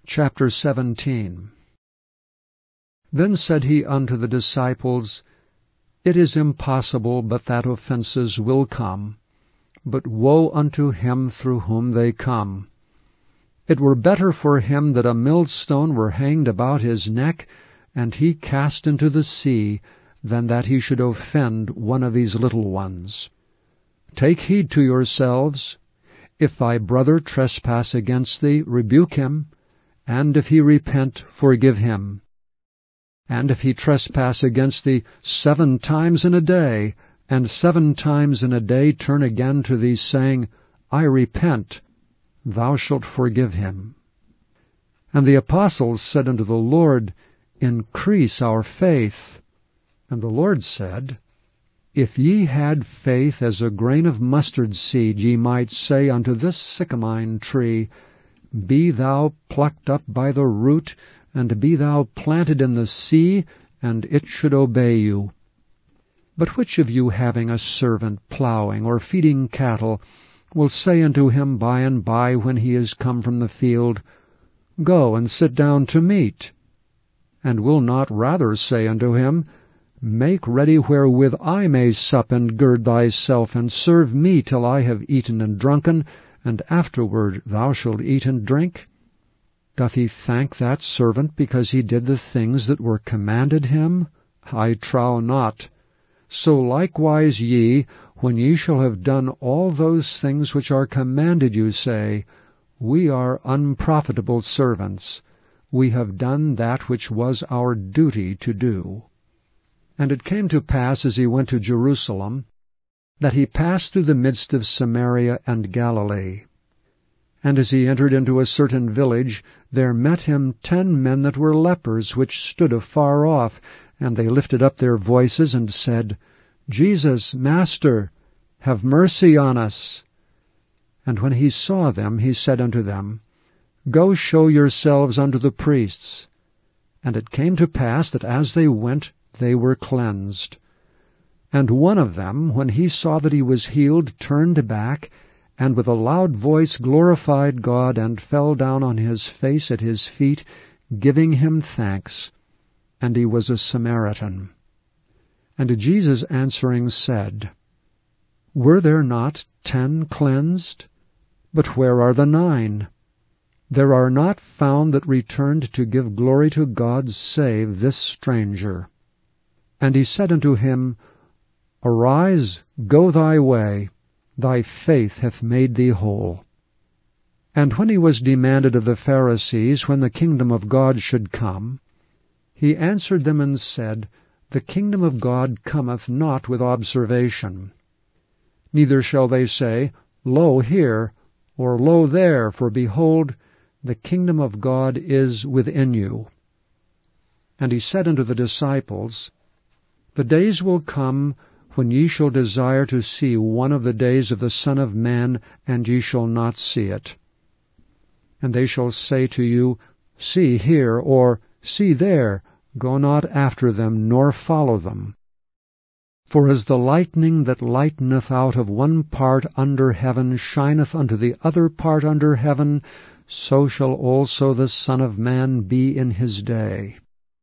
Chapter 17. Then said he unto the disciples, It is impossible but that offenses will come, but woe unto him through whom they come. It were better for him that a millstone were hanged about his neck, and he cast into the sea, than that he should offend one of these little ones. Take heed to yourselves. If thy brother trespass against thee, rebuke him, and if he repent, forgive him. And if he trespass against thee 7 times in a day, and 7 times in a day turn again to thee, saying, I repent, thou shalt forgive him. And the apostles said unto the Lord, Increase our faith. And the Lord said, If ye had faith as a grain of mustard seed, ye might say unto this sycamine tree, Be thou plucked up by the root, and be thou planted in the sea, and it should obey you. But which of you, having a servant plowing or feeding cattle, will say unto him by and by, when he is come from the field, Go and sit down to meat? And will not rather say unto him, Make ready wherewith I may sup, and gird thyself, and serve me till I have eaten and drunken, and afterward thou shalt eat and drink? Doth he thank that servant because he did the things that were commanded him? I trow not. So likewise ye, when ye shall have done all those things which are commanded you, say, We are unprofitable servants. We have done that which was our duty to do. And it came to pass, as he went to Jerusalem, that he passed through the midst of Samaria and Galilee. And as he entered into a certain village, there met him 10 men that were lepers, which stood afar off, and they lifted up their voices, and said, Jesus, Master, have mercy on us. And when he saw them, he said unto them, Go show yourselves unto the priests. And it came to pass that as they went, they were cleansed. And one of them, when he saw that he was healed, turned back, and with a loud voice glorified God, and fell down on his face at his feet, giving him thanks. And he was a Samaritan. And Jesus answering said, Were there not 10 cleansed? But where are the 9? There are not found that returned to give glory to God, save this stranger. And he said unto him, Arise, go thy way, thy faith hath made thee whole. And when he was demanded of the Pharisees when the kingdom of God should come, he answered them and said, The kingdom of God cometh not with observation. Neither shall they say, Lo here, or lo there, for behold, the kingdom of God is within you. And he said unto the disciples, The days will come when ye shall desire to see one of the days of the Son of Man, and ye shall not see it. And they shall say to you, See here, or See there, go not after them, nor follow them. For as the lightning that lighteneth out of one part under heaven shineth unto the other part under heaven, so shall also the Son of Man be in his day.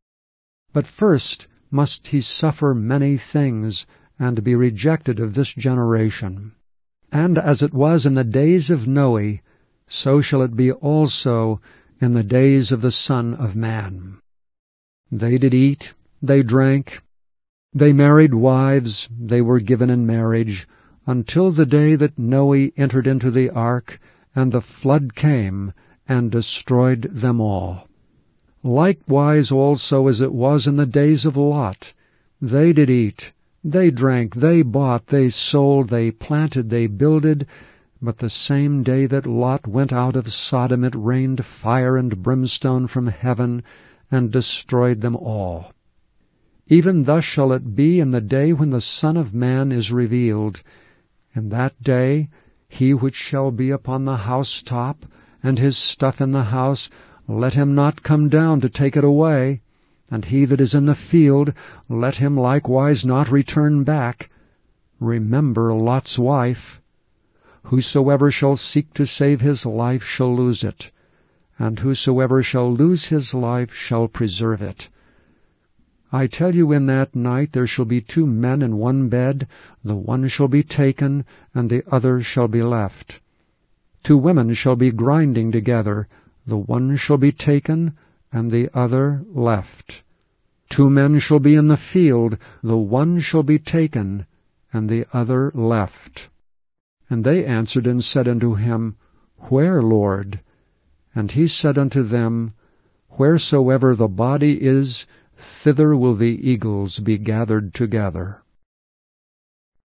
But first must he suffer many things, and be rejected of this generation. And as it was in the days of Noe, so shall it be also in the days of the Son of Man. They did eat, they drank, they married wives, they were given in marriage, until the day that Noe entered into the ark, and the flood came, and destroyed them all. Likewise also as it was in the days of Lot, they did eat, they drank, they bought, they sold, they planted, they builded, but the same day that Lot went out of Sodom it rained fire and brimstone from heaven, and destroyed them all. Even thus shall it be in the day when the Son of Man is revealed. In that day he which shall be upon the housetop, and his stuff in the house, let him not come down to take it away. And he that is in the field, let him likewise not return back. Remember Lot's wife. Whosoever shall seek to save his life shall lose it, and whosoever shall lose his life shall preserve it. I tell you, in that night there shall be 2 men in one bed, the one shall be taken, and the other shall be left. 2 women shall be grinding together, the one shall be taken, and the other left. 2 men shall be in the field, the one shall be taken, and the other left. And they answered and said unto him, Where, Lord? And he said unto them, Wheresoever the body is, thither will the eagles be gathered together.